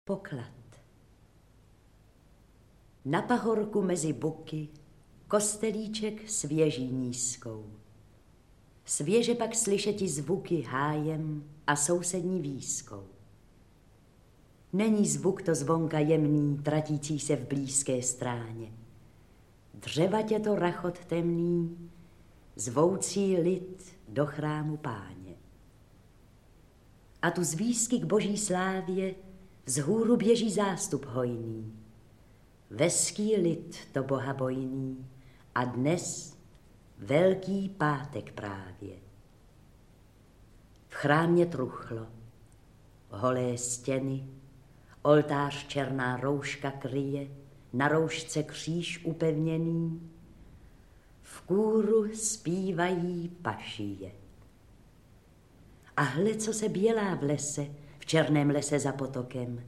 Poklad. Na pahorku mezi buky kostelíček svěží nízkou. Svěže pak slyšeti zvuky hájem a sousední výskou. Není zvuk to zvonka jemný, tratící se v blízké stráně. Dřevatě to rachot temný, zvoucí lid do chrámu Páně. A tu z výsky k boží slávě vzhůru běží zástup hojný. Veský lid to Boha bojný a dnes Velký pátek právě. V chrámě truchlo, holé stěny, oltář černá rouška kryje, na roušce kříž upevněný, v kůru zpívají pašije. A hle, co se bělá v lese, v černém lese za potokem,